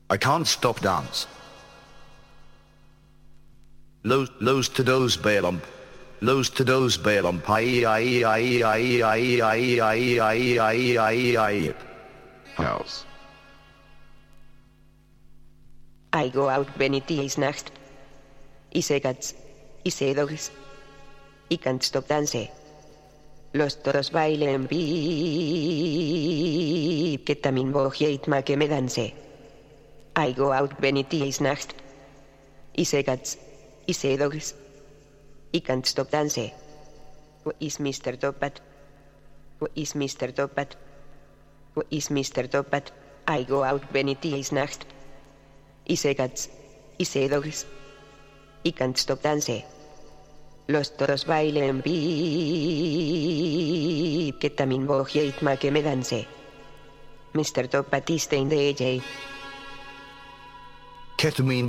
I can't stop dance. Los to those bailum. Los to those bailum. House. I go out when it is nacht. I say cats. I say dogs. I can't stop dance. Los toros bailen beep, que también bojeitma que me danse. I go out when it is nacht. I say cats. I say dogs. I can't stop dance. Who is Mr. Toppat? Who is Mr. Toppat? Who is Mr. Toppat? I go out when it is nacht. I say cats. I say dogs. I can't stop dance. Los toros bailen beep, que también bojeitma que me danse. Mr. Toppat is in the AJ. Ketamine.